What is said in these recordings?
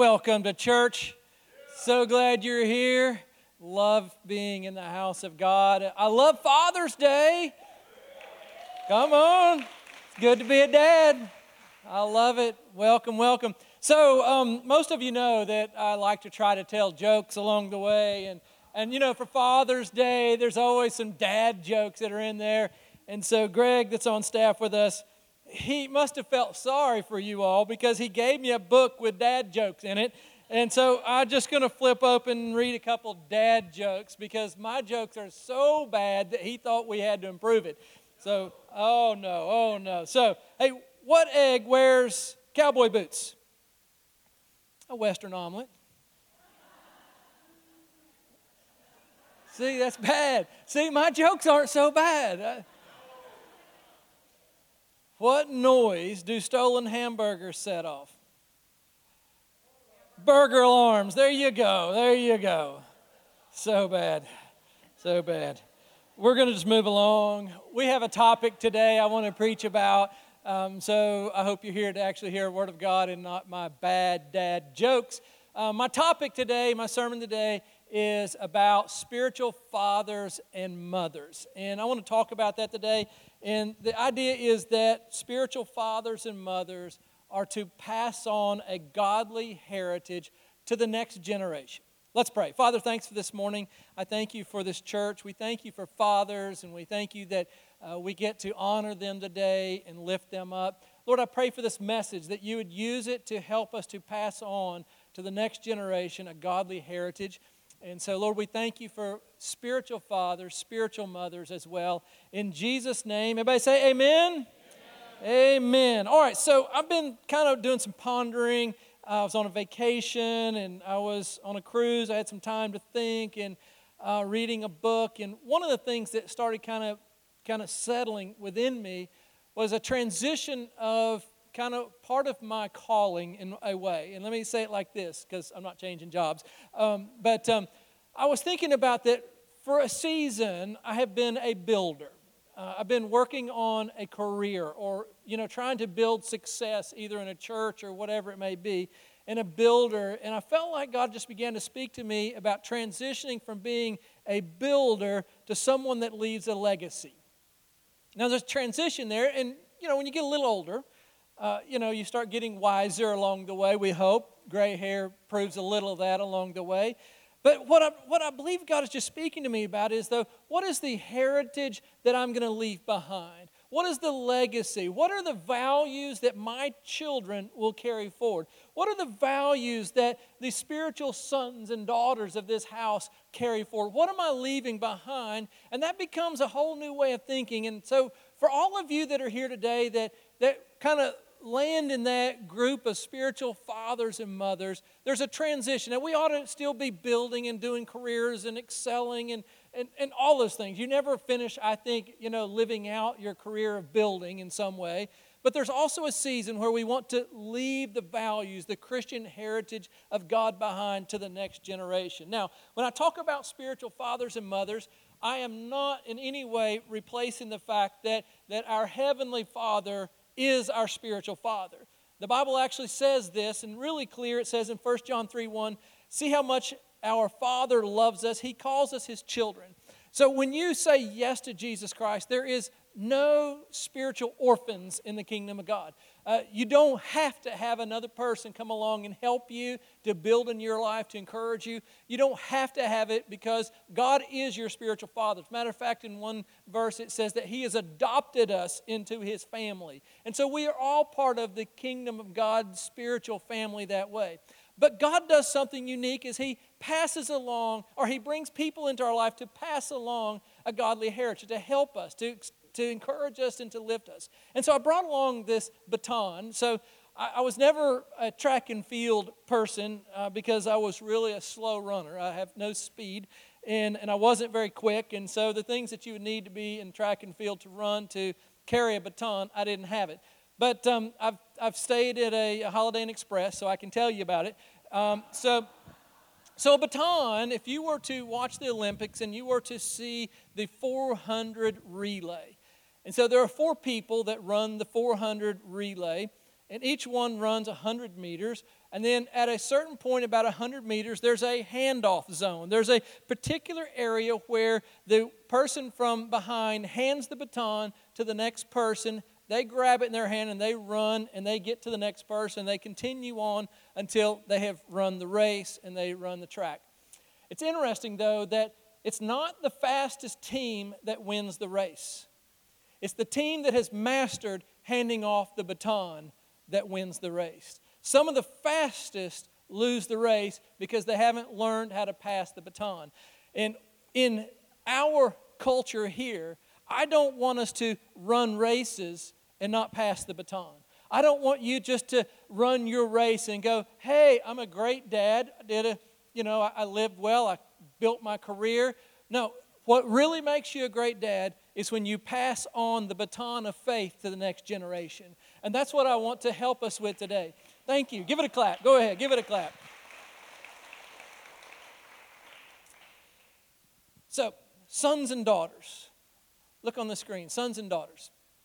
Welcome to church. So glad you're here. Love being in the house of God. I love Father's Day. Come on. It's good to be a dad. I love it. Welcome, welcome. So most of you know that I like to try to tell jokes along the way. And you know, for Father's Day, there's always some dad jokes that are in there. And so Greg, that's on staff with us, he must have felt sorry for you all because he gave me a book with dad jokes in it. And so I'm just going to flip open and read a couple dad jokes because my jokes are so bad that he thought we had to improve it. So, oh no. So, hey, what egg wears cowboy boots? A Western omelet. See, that's bad. See, my jokes aren't so bad. What noise do stolen hamburgers set off? Burger alarms. There you go. So bad. We're going to just move along. We have a topic today I want to preach about. So I hope you're here to actually hear a word of God and not my bad dad jokes. My topic today, my sermon today, is about spiritual fathers and mothers. And I want to talk about that today. And the idea is that spiritual fathers and mothers are to pass on a godly heritage to the next generation. Let's pray. Father, thanks for this morning. I thank you for this church. We thank you for fathers, and we thank you that we get to honor them today and lift them up. Lord, I pray for this message, that you would use it to help us to pass on to the next generation a godly heritage. And so, Lord, we thank you for spiritual fathers, spiritual mothers as well. In Jesus' name, everybody say amen? Amen. All right, so I've been kind of doing some pondering. I was on a vacation, and I was on a cruise. I had some time to think and reading a book. And one of the things that started kind of settling within me was a transition of kind of part of my calling in a way. And let me say it like this, because I'm not changing jobs. But I was thinking about that for a season, I have been a builder. I've been working on a career or, trying to build success either in a church or whatever it may be, and a builder. And I felt like God just began to speak to me about transitioning from being a builder to someone that leaves a legacy. Now, there's a transition there, and, when you get a little older, you start getting wiser along the way, we hope. Gray hair proves a little of that along the way. But what I believe God is just speaking to me about is, though, what is the heritage that I'm going to leave behind? What is the legacy? What are the values that my children will carry forward? What are the values that the spiritual sons and daughters of this house carry forward? What am I leaving behind? And that becomes a whole new way of thinking. And so for all of you that are here today that kind of land in that group of spiritual fathers and mothers, there's a transition. And we ought to still be building and doing careers and excelling and all those things. You never finish, I think, living out your career of building in some way. But there's also a season where we want to leave the values, the Christian heritage of God behind to the next generation. Now, when I talk about spiritual fathers and mothers, I am not in any way replacing the fact that our Heavenly Father is our spiritual father. The Bible actually says this, and really clear. It says in 1 John 3:1, see how much our Father loves us. He calls us His children. So when you say yes to Jesus Christ, there is no spiritual orphans in the kingdom of God. You don't have to have another person come along and help you to build in your life, to encourage you. You don't have to have it because God is your spiritual father. As a matter of fact, in one verse it says that He has adopted us into His family. And so we are all part of the kingdom of God's spiritual family that way. But God does something unique as He passes along, or He brings people into our life to pass along a godly heritage, to help us, to encourage us and to lift us. And so I brought along this baton. So I was never a track and field person because I was really a slow runner. I have no speed, and I wasn't very quick. And so the things that you would need to be in track and field to run, to carry a baton, I didn't have it. But I've stayed at a Holiday Inn Express, so I can tell you about it. So a baton, if you were to watch the Olympics and you were to see the 400 relay, and so there are 4 people that run the 400 relay, and each one runs 100 meters. And then at a certain point, about 100 meters, there's a handoff zone. There's a particular area where the person from behind hands the baton to the next person. They grab it in their hand and they run and they get to the next person. They continue on until they have run the race and they run the track. It's interesting, though, that it's not the fastest team that wins the race. It's the team that has mastered handing off the baton that wins the race. Some of the fastest lose the race because they haven't learned how to pass the baton. And in our culture here, I don't want us to run races and not pass the baton. I don't want you just to run your race and go, hey, I'm a great dad. I lived well. I built my career. No, what really makes you a great dad is when you pass on the baton of faith to the next generation. And that's what I want to help us with today. Thank you. Give it a clap. Go ahead. Give it a clap. So, sons and daughters. Look on the screen. Sons and daughters.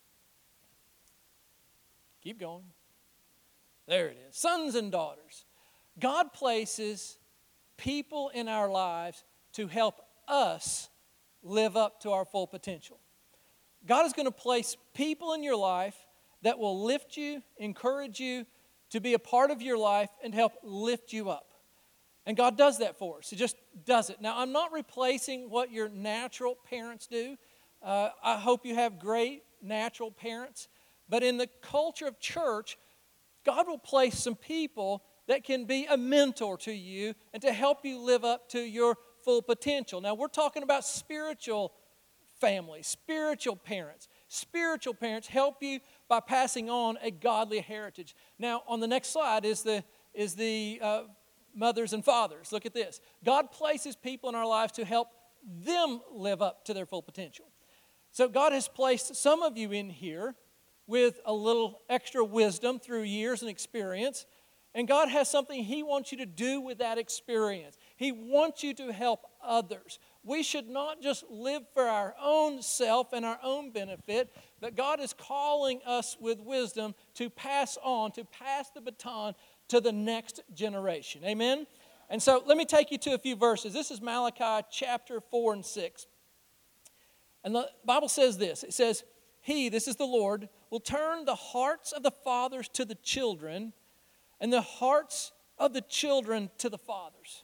Keep going. There it is. Sons and daughters. God places people in our lives to help us live up to our full potential. God is going to place people in your life that will lift you, encourage you, to be a part of your life and help lift you up. And God does that for us. He just does it. Now, I'm not replacing what your natural parents do. I hope you have great natural parents. But in the culture of church, God will place some people that can be a mentor to you and to help you live up to your full potential. Now, we're talking about spiritual families, spiritual parents. Spiritual parents help you by passing on a godly heritage. Now, on the next slide is the mothers and fathers. Look at this. God places people in our lives to help them live up to their full potential. So God has placed some of you in here with a little extra wisdom through years and experience. And God has something He wants you to do with that experience. He wants you to help others. We should not just live for our own self and our own benefit, but God is calling us with wisdom to pass on, to pass the baton to the next generation. Amen? And so let me take you to a few verses. This is Malachi chapter 4 and 6. And the Bible says this. It says, He, this is the Lord, will turn the hearts of the fathers to the children and the hearts of the children to the fathers.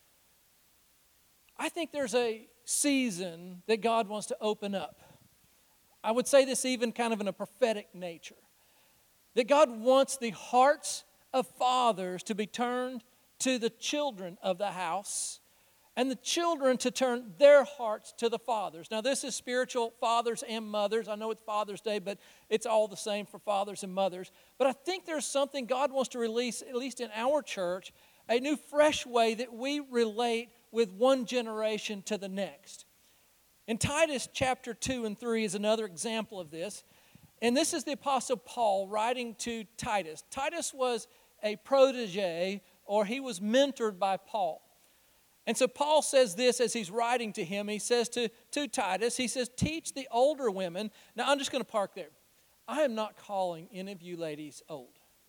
I think there's a season that God wants to open up. I would say this even kind of in a prophetic nature. That God wants the hearts of fathers to be turned to the children of the house and the children to turn their hearts to the fathers. Now, this is spiritual fathers and mothers. I know it's Father's Day, but it's all the same for fathers and mothers. But I think there's something God wants to release, at least in our church, a new fresh way that we relate with one generation to the next. In Titus chapter 2 and 3 is another example of this. And this is the Apostle Paul writing to Titus. Titus was a protege, or he was mentored by Paul. And so Paul says this as he's writing to him. He says to Titus, he says, teach the older women. Now, I'm just going to park there. I am not calling any of you ladies old.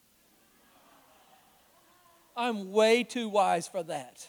I'm way too wise for that.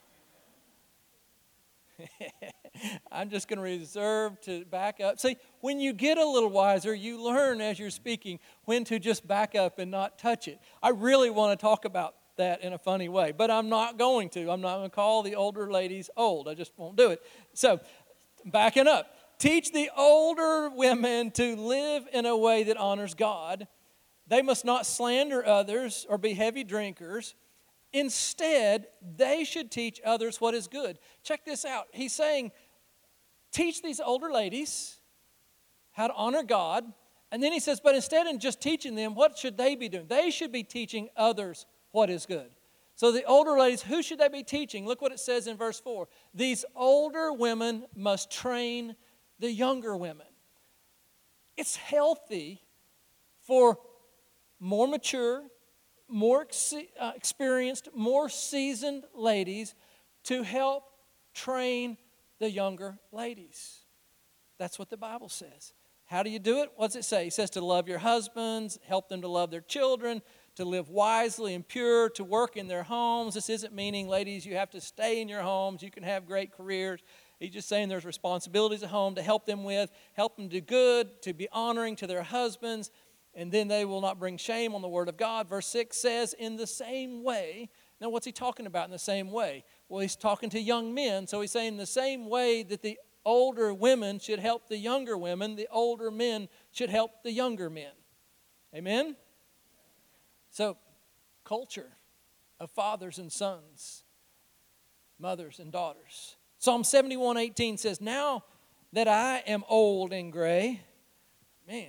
I'm just going to reserve to back up. See, when you get a little wiser, you learn as you're speaking when to just back up and not touch it. I really want to talk about that in a funny way, but I'm not going to. I'm not going to call the older ladies old. I just won't do it. So, backing up. Teach the older women to live in a way that honors God. They must not slander others or be heavy drinkers. Instead, they should teach others what is good. Check this out. He's saying, teach these older ladies how to honor God. And then he says, but instead of just teaching them, what should they be doing? They should be teaching others what is good. So the older ladies, who should they be teaching? Look what it says in verse 4. These older women must train the younger women. It's healthy for more mature, more experienced, more seasoned ladies to help train the younger ladies. That's what the Bible says. How do you do it? What does it say? It says to love your husbands, help them to love their children, to live wisely and pure, to work in their homes. This isn't meaning, ladies, you have to stay in your homes. You can have great careers. He's just saying there's responsibilities at home to help them do good, to be honoring to their husbands, and then they will not bring shame on the word of God. Verse 6 says, in the same way. Now, what's he talking about in the same way? Well, he's talking to young men, so he's saying the same way that the older women should help the younger women, the older men should help the younger men. Amen? So, culture of fathers and sons, mothers and daughters. Psalm 71:18 says, now that I am old and gray, man,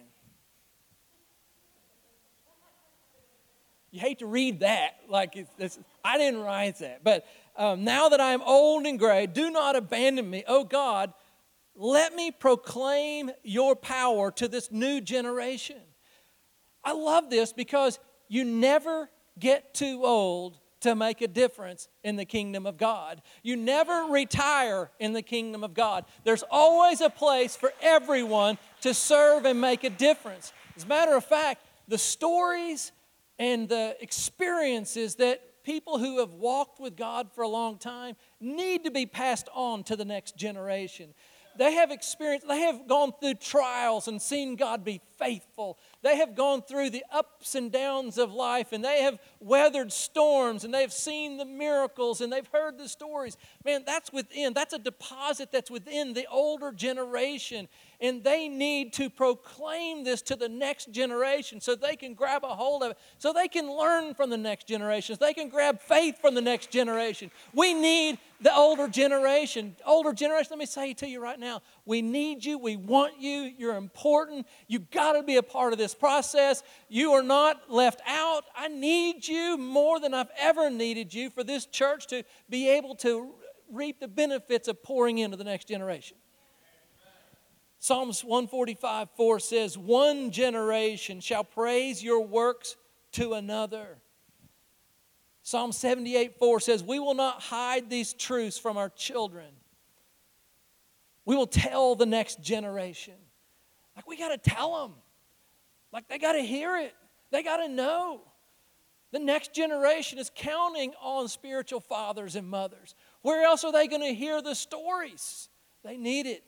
you hate to read that, like I didn't write that. But now that I am old and gray, do not abandon me. Oh God, let me proclaim your power to this new generation. I love this because you never get too old to make a difference in the kingdom of God. You never retire in the kingdom of God. There's always a place for everyone to serve and make a difference. As a matter of fact, the stories and the experiences that people who have walked with God for a long time need to be passed on to the next generation. They have gone through trials and seen God be faithful. They have gone through the ups and downs of life, and they have weathered storms, and they've seen the miracles, and they've heard the stories. Man, that's a deposit that's within the older generation, and they need to proclaim this to the next generation so they can grab a hold of it, so they can learn from the next generation, so they can grab faith from the next generation. We need the older generation. Older generation, let me say to you right now, we need you, we want you, you're important, you've got to be a part of this process. You are not left out. I need you more than I've ever needed you for this church to be able to reap the benefits of pouring into the next generation. Psalms 145:4 says, one generation shall praise your works to another. Psalm 78:4 says, we will not hide these truths from our children. We will tell the next generation. Like, we got to tell them. Like, they got to hear it. They got to know. The next generation is counting on spiritual fathers and mothers. Where else are they going to hear the stories? They need it.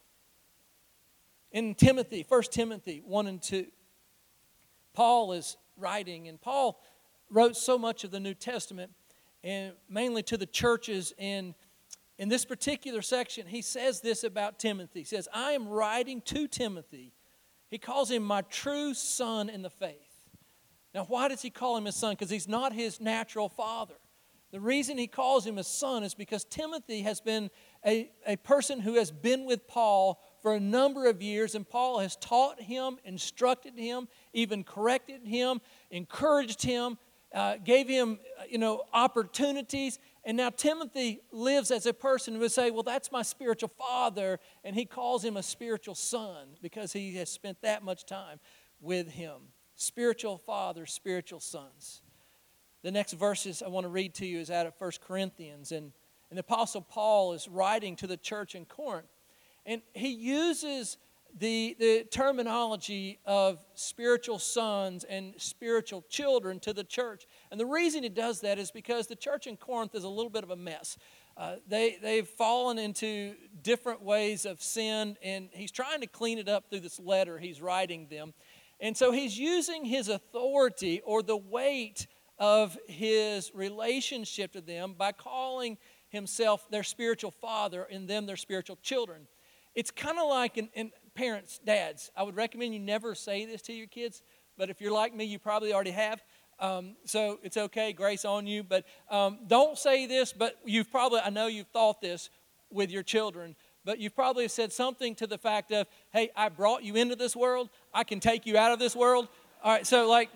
In Timothy, 1 Timothy 1 and 2, Paul is writing, and Paul wrote so much of the New Testament, and mainly to the churches. And in this particular section, he says this about Timothy. He says, I am writing to Timothy. He calls him my true son in the faith. Now, why does he call him his son? Because he's not his natural father. The reason he calls him his son is because Timothy has been a person who has been with Paul for a number of years, and Paul has taught him, instructed him, even corrected him, encouraged him, gave him, opportunities. And now Timothy lives as a person who would say, well, that's my spiritual father, and he calls him a spiritual son because he has spent that much time with him. Spiritual fathers, spiritual sons. The next verses I want to read to you is out of 1 Corinthians, and the Apostle Paul is writing to the church in Corinth, and he uses the terminology of spiritual sons and spiritual children to the church. And the reason he does that is because the church in Corinth is a little bit of a mess. They've fallen into different ways of sin, and he's trying to clean it up through this letter he's writing them. And so he's using his authority or the weight of his relationship to them by calling himself their spiritual father and them their spiritual children. It's kind of like, in parents, dads, I would recommend you never say this to your kids, but if you're like me, you probably already have. So it's okay, grace on you, but don't say this, but I know you've thought this with your children, but you've probably said something to the fact of, hey, I brought you into this world, I can take you out of this world. All right, so like,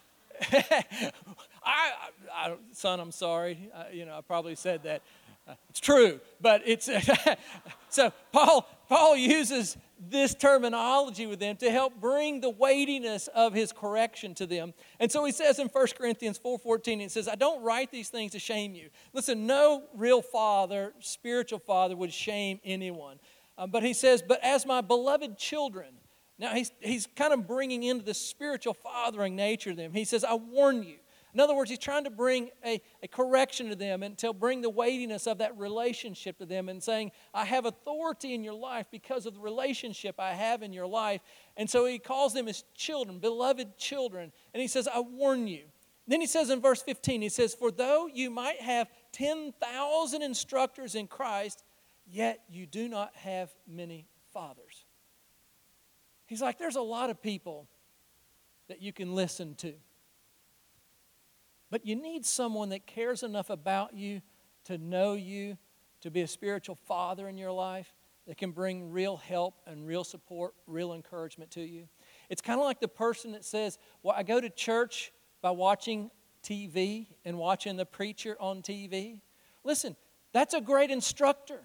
son, I'm sorry, I probably said that. It's true, but it's so Paul uses this terminology with them to help bring the weightiness of his correction to them. And so he says in 1 Corinthians 4:14, he says, I don't write these things to shame you. Listen, no real father, spiritual father, would shame anyone. But he says, but as my beloved children. Now, he's kind of bringing into the spiritual fathering nature of them. He says, I warn you. In other words, he's trying to bring a correction to them and to bring the weightiness of that relationship to them and saying, I have authority in your life because of the relationship I have in your life. And so he calls them his children, beloved children. And he says, I warn you. Then he says in verse 15, he says, for though you might have 10,000 instructors in Christ, yet you do not have many fathers. He's like, there's a lot of people that you can listen to. But you need someone that cares enough about you to know you, to be a spiritual father in your life that can bring real help and real support, real encouragement to you. It's kind of like the person that says, well, I go to church by watching TV and watching the preacher on TV. Listen, that's a great instructor.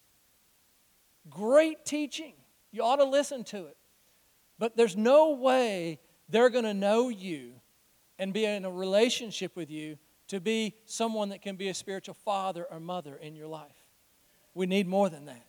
Great teaching. You ought to listen to it. But there's no way they're going to know you and be in a relationship with you to be someone that can be a spiritual father or mother in your life. We need more than that.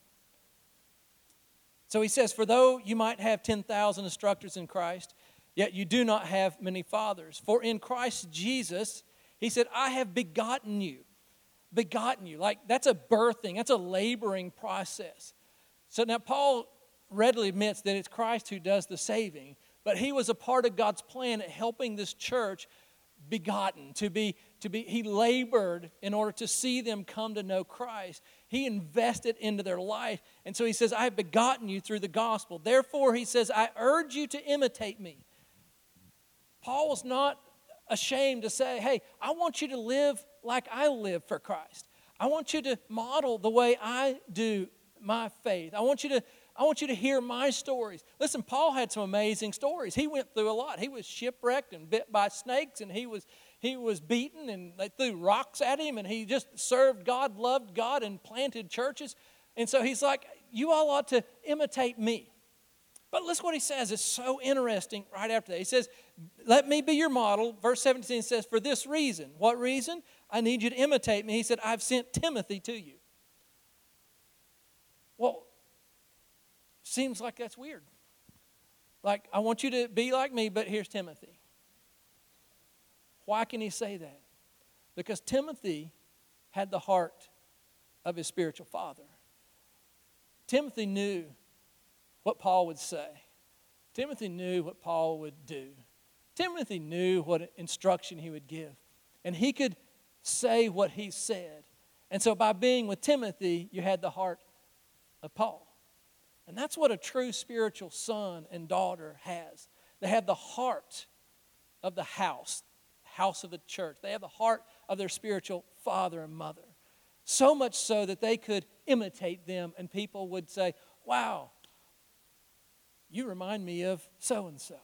So he says, for though you might have 10,000 instructors in Christ, yet you do not have many fathers. For in Christ Jesus, he said, I have begotten you. Begotten you. Like that's a birthing, that's a laboring process. So now Paul readily admits that it's Christ who does the saving. But he was a part of God's plan at helping this church begotten, he labored in order to see them come to know Christ. He invested into their life. And so he says, I have begotten you through the gospel. Therefore, he says, I urge you to imitate me. Paul was not ashamed to say, hey, I want you to live like I live for Christ. I want you to model the way I do my faith. I want you to hear my stories. Listen, Paul had some amazing stories. He went through a lot. He was shipwrecked and bit by snakes, and he was beaten, and they threw rocks at him, and he just served God, loved God, and planted churches. And so he's like, you all ought to imitate me. But listen what he says. It's so interesting right after that. He says, let me be your model. Verse 17 says, for this reason. What reason? I need you to imitate me. He said, I've sent Timothy to you. Well, seems like that's weird. Like, I want you to be like me, but here's Timothy. Why can he say that? Because Timothy had the heart of his spiritual father. Timothy knew what Paul would say. Timothy knew what Paul would do. Timothy knew what instruction he would give. And he could say what he said. And so by being with Timothy, you had the heart of Paul. And that's what a true spiritual son and daughter has. They have the heart of the house of the church. They have the heart of their spiritual father and mother. So much so that they could imitate them and people would say, wow, you remind me of so-and-so.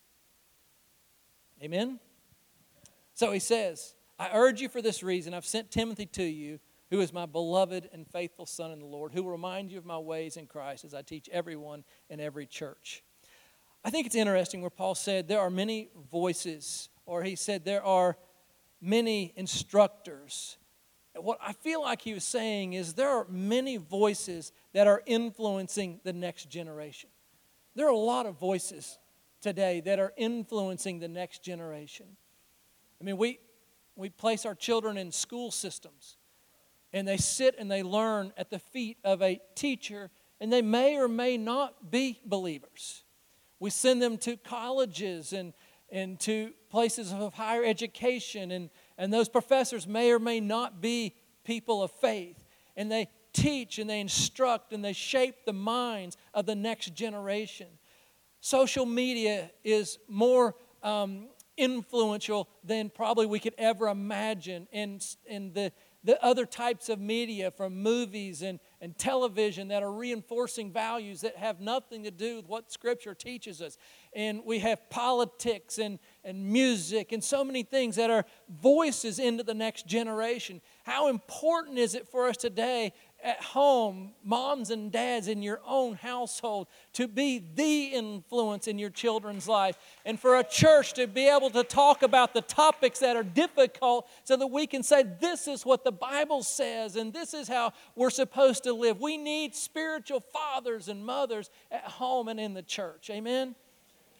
Amen? So he says, I urge you for this reason, I've sent Timothy to you, who is my beloved and faithful son in the Lord, who will remind you of my ways in Christ as I teach everyone in every church. I think it's interesting where Paul said there are many voices, or he said there are many instructors. What I feel like he was saying is there are many voices that are influencing the next generation. There are a lot of voices today that are influencing the next generation. I mean, we place our children in school systems, and they sit and they learn at the feet of a teacher, and they may or may not be believers. We send them to colleges and to places of higher education, and those professors may or may not be people of faith. And they teach and they instruct and they shape the minds of the next generation. Social media is more influential than probably we could ever imagine in the other types of media, from movies and television, that are reinforcing values that have nothing to do with what Scripture teaches us. And we have politics and music and so many things that are voices into the next generation. How important is it for us today at home, moms and dads in your own household, to be the influence in your children's life, and for a church to be able to talk about the topics that are difficult so that we can say, this is what the Bible says and this is how we're supposed to live. We need spiritual fathers and mothers at home and in the church. Amen?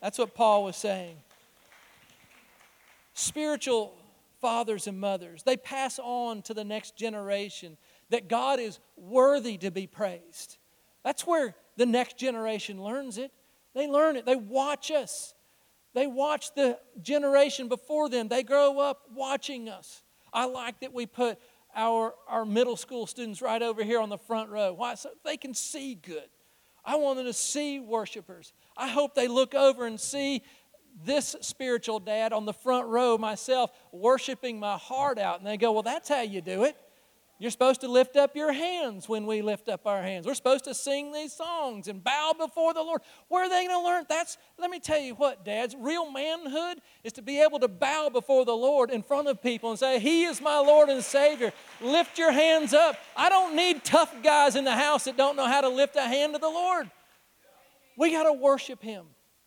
That's what Paul was saying. Spiritual fathers and mothers, they pass on to the next generation that God is worthy to be praised. That's where the next generation learns it. They learn it. They watch us. They watch the generation before them. They grow up watching us. I like that we put our middle school students right over here on the front row. Why? So they can see good. I want them to see worshipers. I hope they look over and see this spiritual dad on the front row, myself, worshiping my heart out. And they go, well, that's how you do it. You're supposed to lift up your hands when we lift up our hands. We're supposed to sing these songs and bow before the Lord. Where are they going to learn? Let me tell you what, dads, real manhood is to be able to bow before the Lord in front of people and say, He is my Lord and Savior. Lift your hands up. I don't need tough guys in the house that don't know how to lift a hand to the Lord. We got to worship Him.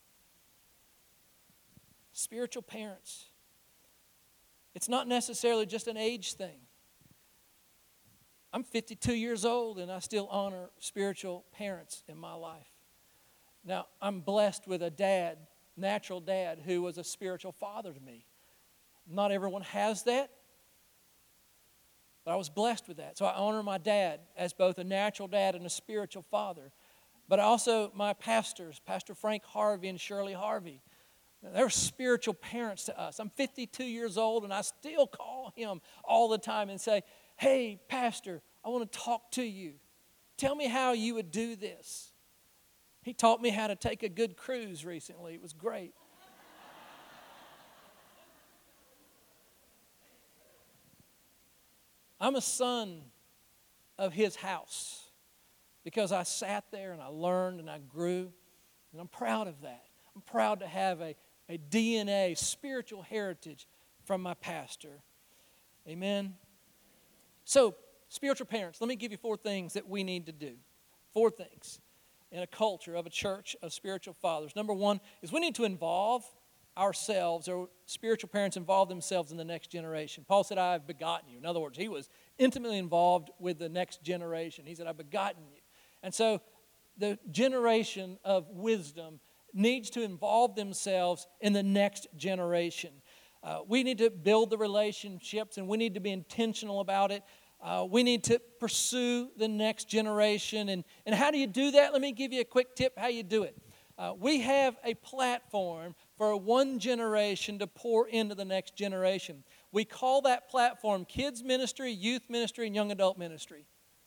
Spiritual parents. It's not necessarily just an age thing. I'm 52 years old and I still honor spiritual parents in my life. Now, I'm blessed with a dad, natural dad, who was a spiritual father to me. Not everyone has that, but I was blessed with that. So I honor my dad as both a natural dad and a spiritual father. But also my pastors, Pastor Frank Harvey and Shirley Harvey. They're spiritual parents to us. I'm 52 years old and I still call him all the time and say, hey, Pastor, I want to talk to you. Tell me how you would do this. He taught me how to take a good cruise recently. It was great. I'm a son of his house because I sat there and I learned and I grew, and I'm proud of that. I'm proud to have a DNA, spiritual heritage from my pastor. Amen. So, spiritual parents, let me give you 4 things that we need to do. 4 things in a culture of a church of spiritual fathers. Number 1 is we need to involve ourselves, or spiritual parents involve themselves in the next generation. Paul said, I have begotten you. In other words, he was intimately involved with the next generation. He said, I've begotten you. And so, the generation of wisdom needs to involve themselves in the next generation. We need to build the relationships, and we need to be intentional about it. We need to pursue the next generation. And how do you do that? Let me give you a quick tip how you do it. We have a platform for one generation to pour into the next generation. We call that platform kids ministry, youth ministry, and young adult ministry.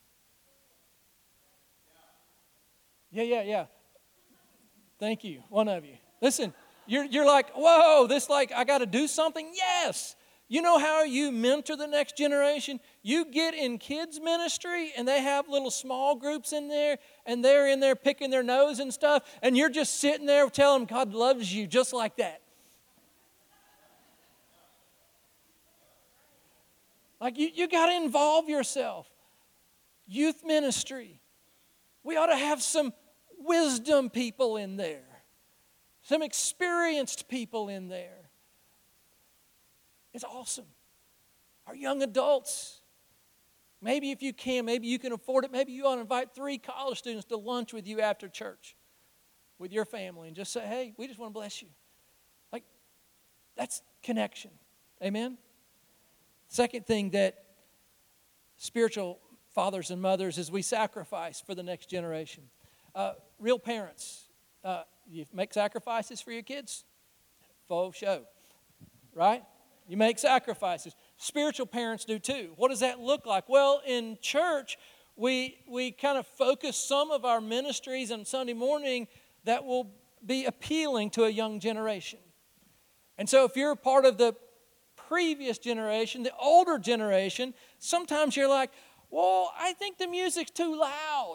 Yeah. Thank you, one of you. Listen, you're like, whoa, I got to do something? Yes. You know how you mentor the next generation? You get in kids ministry and they have little small groups in there and they're in there picking their nose and stuff, and you're just sitting there telling them God loves you just like that. Like you got to involve yourself. Youth ministry. We ought to have some wisdom people in there. Some experienced people in there. It's awesome. Our young adults, maybe if you can, maybe you can afford it, maybe you ought to invite 3 college students to lunch with you after church with your family and just say, hey, we just want to bless you. Like, that's connection. Amen? Second thing that spiritual fathers and mothers is we sacrifice for the next generation. Real parents, you make sacrifices for your kids? Faux show, right? You make sacrifices. Spiritual parents do too. What does that look like? Well, in church, we kind of focus some of our ministries on Sunday morning that will be appealing to a young generation. And so if you're part of the previous generation, the older generation, sometimes you're like, well, I think the music's too loud.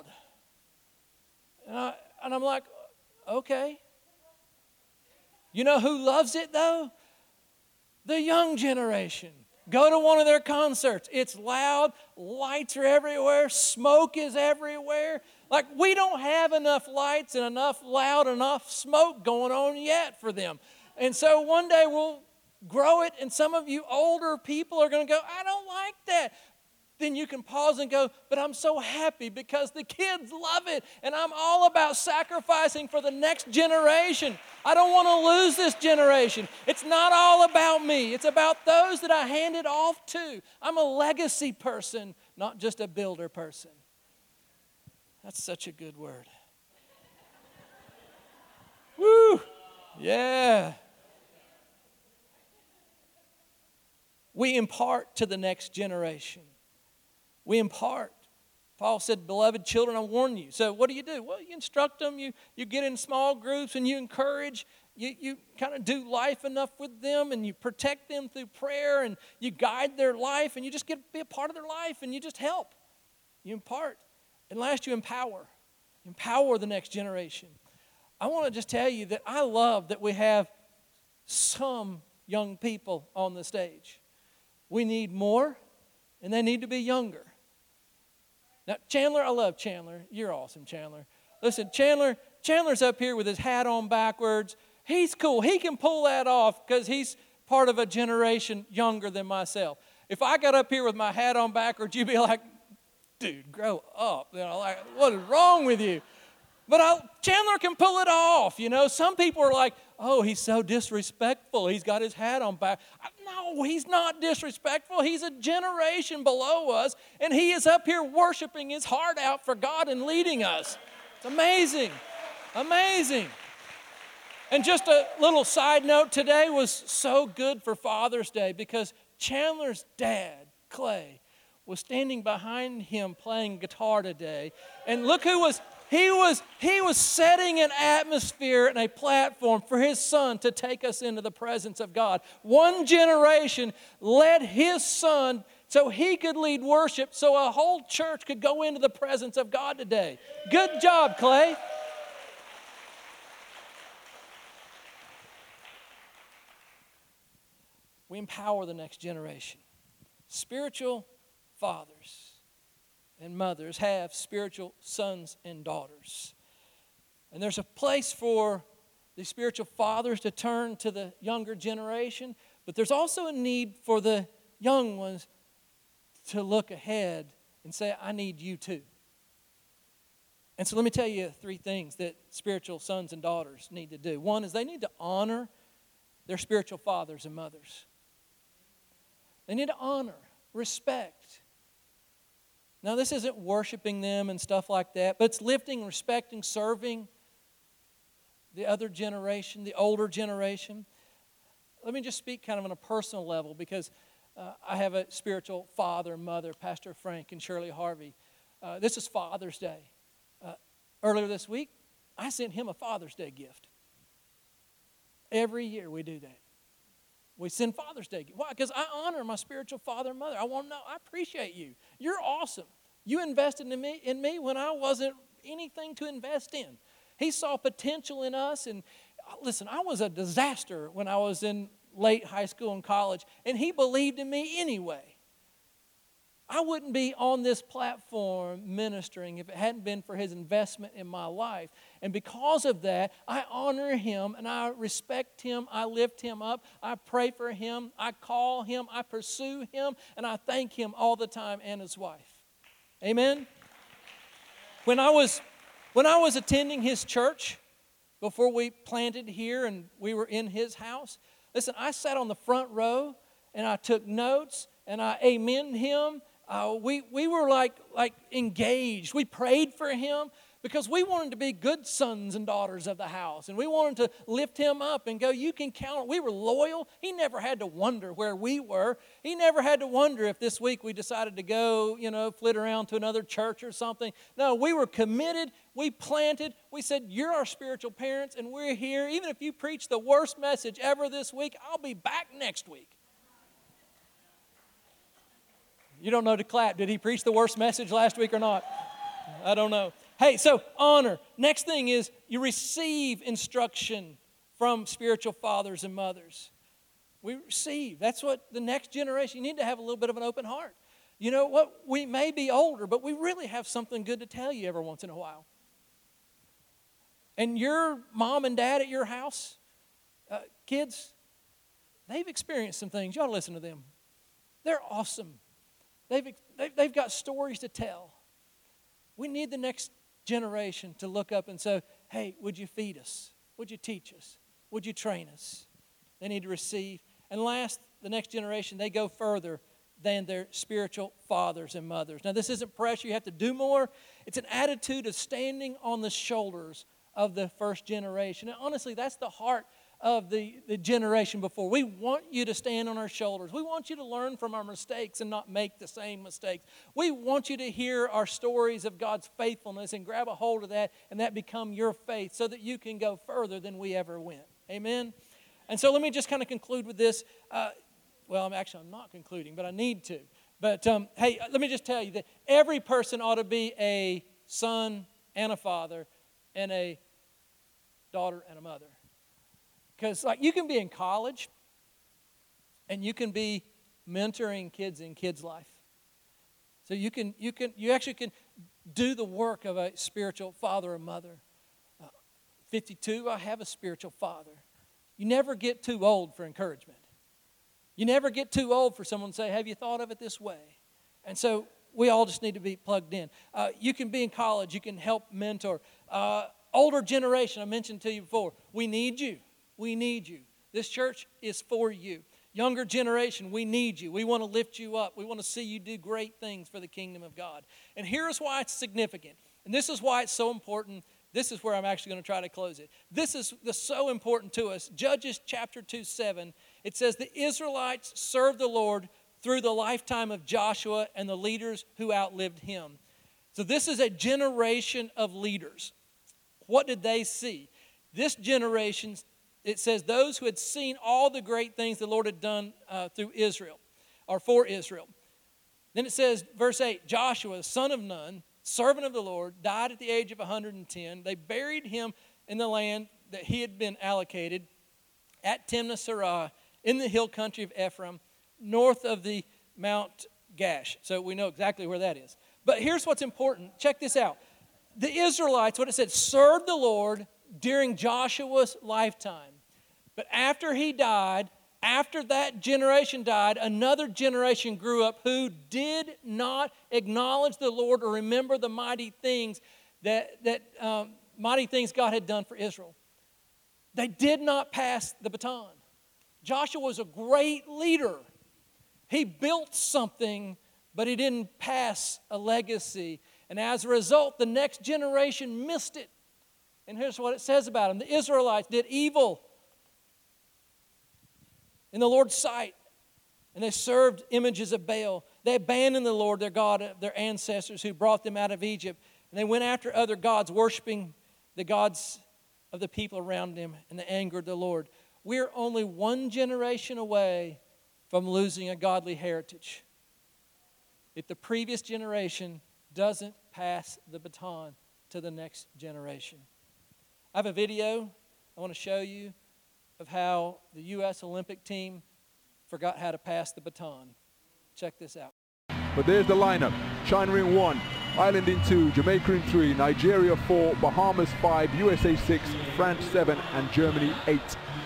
And I'm like, okay. You know who loves it though? The young generation. Go to one of their concerts. It's loud. Lights are everywhere. Smoke is everywhere. Like, we don't have enough lights and enough loud, enough smoke going on yet for them. And so one day we'll grow it, and some of you older people are going to go, I don't like that. The then you can pause and go, but I'm so happy because the kids love it, and I'm all about sacrificing for the next generation. I don't want to lose this generation. It's not all about me. It's about those that I hand it off to. I'm a legacy person, not just a builder person. That's such a good word. Woo! Yeah. We impart to the next generation. We impart. Paul said, beloved children, I warn you. So what do? Well, you instruct them, you get in small groups, and you encourage, you kind of do life enough with them, and you protect them through prayer, and you guide their life, and you just be a part of their life, and you just help. You impart. And last, you empower. Empower the next generation. I want to just tell you that I love that we have some young people on the stage. We need more, and they need to be younger. Now, Chandler, I love Chandler. You're awesome, Chandler. Listen, Chandler's up here with his hat on backwards. He's cool. He can pull that off because he's part of a generation younger than myself. If I got up here with my hat on backwards, you'd be like, dude, grow up. You know, like, what is wrong with you? But Chandler can pull it off. You know, some people are like, oh, he's so disrespectful. He's got his hat on back. No, he's not disrespectful. He's a generation below us, and he is up here worshiping his heart out for God and leading us. It's amazing. Amazing. And just a little side note, today was so good for Father's Day because Chandler's dad, Clay, was standing behind him playing guitar today. And look who was... He was setting an atmosphere and a platform for his son to take us into the presence of God. One generation led his son so he could lead worship so a whole church could go into the presence of God today. Good job, Clay. We empower the next generation. Spiritual fathers and mothers have spiritual sons and daughters. And there's a place for the spiritual fathers to turn to the younger generation, but there's also a need for the young ones to look ahead and say, I need you too. And so let me tell you 3 things that spiritual sons and daughters need to do. One is they need to honor their spiritual fathers and mothers. They need to honor, respect. Now, this isn't worshiping them and stuff like that, but it's lifting, respecting, serving the other generation, the older generation. Let me just speak kind of on a personal level because I have a spiritual father and mother, Pastor Frank and Shirley Harvey. This is Father's Day. Earlier this week, I sent him a Father's Day gift. Every year we do that. We send Father's Day. Why? Because I honor my spiritual father and mother. I want to know, I appreciate you. You're awesome. You invested in me when I wasn't anything to invest in. He saw potential in us. And listen, I was a disaster when I was in late high school and college, and he believed in me anyway. I wouldn't be on this platform ministering if it hadn't been for his investment in my life. And because of that, I honor him and I respect him. I lift him up. I pray for him. I call him. I pursue him. And I thank him all the time and his wife. Amen? When I was attending his church, before we planted here and we were in his house, listen, I sat on the front row and I took notes and I amened him. We were like engaged. We prayed for him because we wanted to be good sons and daughters of the house. And we wanted to lift him up and go, you can count on. We were loyal. He never had to wonder where we were. He never had to wonder if this week we decided to go, flit around to another church or something. No, we were committed. We planted. We said, you're our spiritual parents and we're here. Even if you preach the worst message ever this week, I'll be back next week. You don't know to clap. Did he preach the worst message last week or not? I don't know. Hey, so honor. Next thing is you receive instruction from spiritual fathers and mothers. We receive. That's what the next generation, you need to have a little bit of an open heart. You know what? We may be older, but we really have something good to tell you every once in a while. And your mom and dad at your house, kids, they've experienced some things. You ought to listen to them. They're awesome. They've got stories to tell. We need the next generation to look up and say, hey, would you feed us? Would you teach us? Would you train us? They need to receive. And last, the next generation, they go further than their spiritual fathers and mothers. Now, this isn't pressure. You have to do more. It's an attitude of standing on the shoulders of the first generation. And honestly, that's the heart of the generation before. We want you to stand on our shoulders. We want you to learn from our mistakes and not make the same mistakes. We want you to hear our stories of God's faithfulness and grab a hold of that and that become your faith so that you can go further than we ever went. Amen? And so let me just kind of conclude with this. I'm not concluding, but I need to. But hey, let me just tell you that every person ought to be a son and a father and a daughter and a mother. Because you can be in college and you can be mentoring kids in kids' life. So you actually can do the work of a spiritual father or mother. 52, I have a spiritual father. You never get too old for encouragement. You never get too old for someone to say, have you thought of it this way? And so we all just need to be plugged in. You can be in college. You can help mentor. Older generation, I mentioned to you before, we need you. We need you. This church is for you. Younger generation, we need you. We want to lift you up. We want to see you do great things for the kingdom of God. And here's why it's significant. And this is why it's so important. This is where I'm actually going to try to close it. This is so important to us. Judges chapter 2:7, it says, the Israelites served the Lord through the lifetime of Joshua and the leaders who outlived him. So this is a generation of leaders. What did they see? This generation, it says, those who had seen all the great things the Lord had done through Israel, or for Israel. Then it says, verse 8, Joshua, son of Nun, servant of the Lord, died at the age of 110. They buried him in the land that he had been allocated at Timnath-Serah in the hill country of Ephraim, north of the Mount Gash. So we know exactly where that is. But here's what's important. Check this out. The Israelites, what it said, served the Lord during Joshua's lifetime. But after he died, after that generation died, another generation grew up who did not acknowledge the Lord or remember the mighty things mighty things God had done for Israel. They did not pass the baton. Joshua was a great leader. He built something, but he didn't pass a legacy. And as a result, the next generation missed it. And here's what it says about them. The Israelites did evil in the Lord's sight, and they served images of Baal. They abandoned the Lord, their God, their ancestors who brought them out of Egypt. And they went after other gods, worshiping the gods of the people around them, and they angered the Lord. We're only one generation away from losing a godly heritage if the previous generation doesn't pass the baton to the next generation. I have a video I want to show you of how the U.S. Olympic team forgot how to pass the baton. Check this out. But there's the lineup. China in 1, Ireland in 2, Jamaica in 3, Nigeria 4, Bahamas 5, USA 6, France 7, and Germany 8.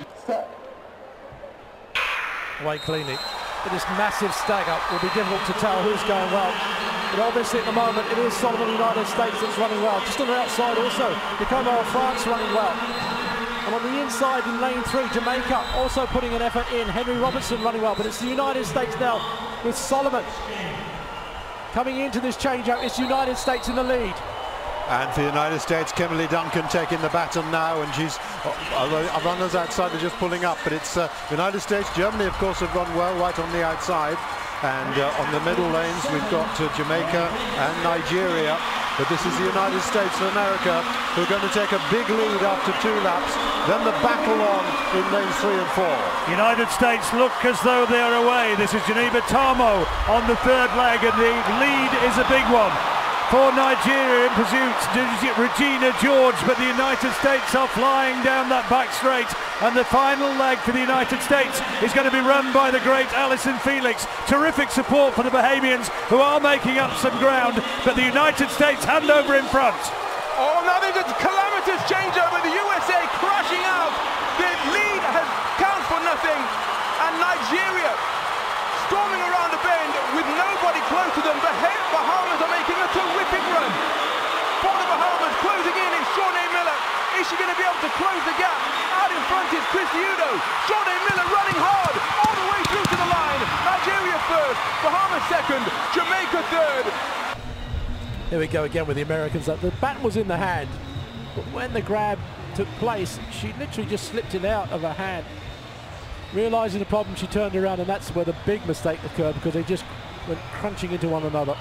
Away cleanly. But this massive stagger will be difficult to tell who's going well. But obviously at the moment it is Solomon, United States that's running well. Just on the outside also, Nicomo of France running well. And on the inside in lane 3, Jamaica also putting an effort in. Henry Robertson running well, but it's the United States now with Solomon. Coming into this changeout, it's United States in the lead. And for the United States, Kimberly Duncan taking the baton now, and she's, our runners outside are just pulling up, but it's United States. Germany, of course, have run well right on the outside. And on the middle lanes, we've got Jamaica and Nigeria. But this is the United States of America who are going to take a big lead after 2 laps. Then the battle on in lanes 3 and 4. United States look as though they are away. This is Geneva Tamo on the 3rd leg, and the lead is a big one for Nigeria in pursuit. Regina George, but the United States are flying down that back straight, and the final leg for the United States is going to be run by the great Allyson Felix. Terrific support for the Bahamians, who are making up some ground, but the United States hand over in front. Oh, now there's a calamitous changeover. The USA crashing out. The lead has counts for nothing, and Nigeria storming around the bend with nobody close to them. The Bahamas are making a terrific run. For the Bahamas, closing in is Shawnee Miller. Is she going to be able to close the gap? Out in front is Christy Udo. Shawnee Miller running hard all the way through to the line. Nigeria first, Bahamas second, Jamaica third. Here we go again with the Americans. The baton was in the hand, but when the grab took place, she literally just slipped it out of her hand. Realising the problem, she turned around, and that's where the big mistake occurred, because they just went crunching into one another.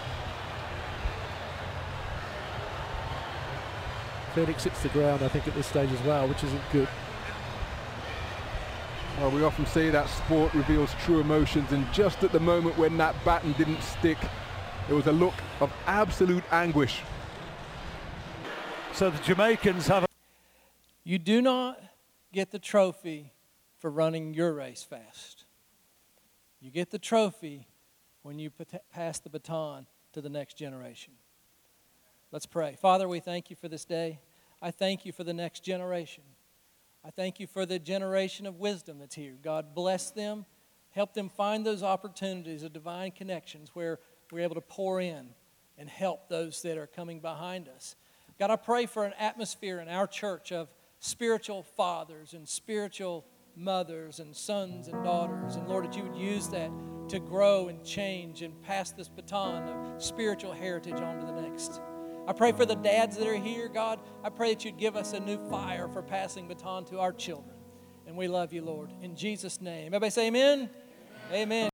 Felix hits the ground, I think, at this stage as well, which isn't good. Well, we often say that sport reveals true emotions, and just at the moment when that baton didn't stick, there was a look of absolute anguish. So the Jamaicans have... You do not get the trophy for running your race fast. You get the trophy when you pass the baton to the next generation. Let's pray. Father, we thank you for this day. I thank you for the next generation. I thank you for the generation of wisdom that's here. God, bless them. Help them find those opportunities of divine connections where we're able to pour in and help those that are coming behind us. God, I pray for an atmosphere in our church of spiritual fathers and spiritual mothers and sons and daughters. And Lord, that you would use that to grow and change and pass this baton of spiritual heritage on to the next. I pray for the dads that are here, God. I pray that you'd give us a new fire for passing baton to our children. And we love you, Lord. In Jesus' name. Everybody say amen? Amen.